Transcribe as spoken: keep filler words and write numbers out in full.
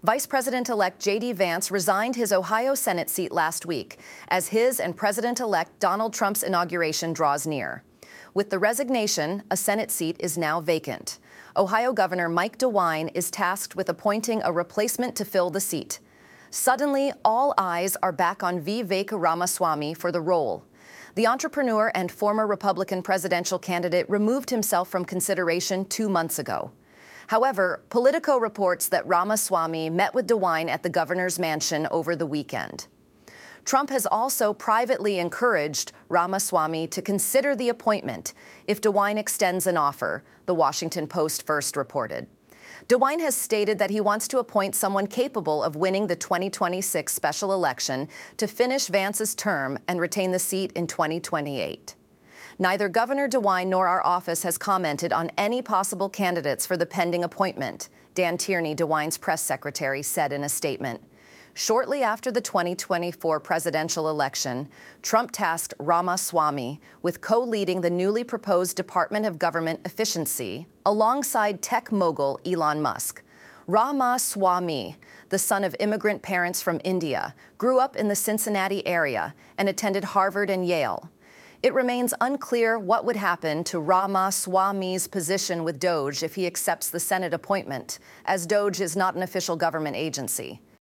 Vice President-elect J D Vance resigned his Ohio Senate seat last week as his and President-elect Donald Trump's inauguration draws near. With the resignation, a Senate seat is now vacant. Ohio Governor Mike DeWine is tasked with appointing a replacement to fill the seat. Suddenly, all eyes are back on Vivek Ramaswamy for the role. The entrepreneur and former Republican presidential candidate removed himself from consideration two months ago. However, Politico reports that Ramaswamy met with DeWine at the governor's mansion over the weekend. Trump has also privately encouraged Ramaswamy to consider the appointment if DeWine extends an offer, the Washington Post first reported. DeWine has stated that he wants to appoint someone capable of winning the twenty twenty-six special election to finish Vance's term and retain the seat in twenty twenty-eight. Neither Governor DeWine nor our office has commented on any possible candidates for the pending appointment, Dan Tierney, DeWine's press secretary, said in a statement. Shortly after the twenty twenty-four presidential election, Trump tasked Ramaswamy with co-leading the newly proposed Department of Government Efficiency alongside tech mogul Elon Musk. Ramaswamy, the son of immigrant parents from India, grew up in the Cincinnati area and attended Harvard and Yale. It remains unclear what would happen to Ramaswamy's position with DOGE if he accepts the Senate appointment, as DOGE is not an official government agency.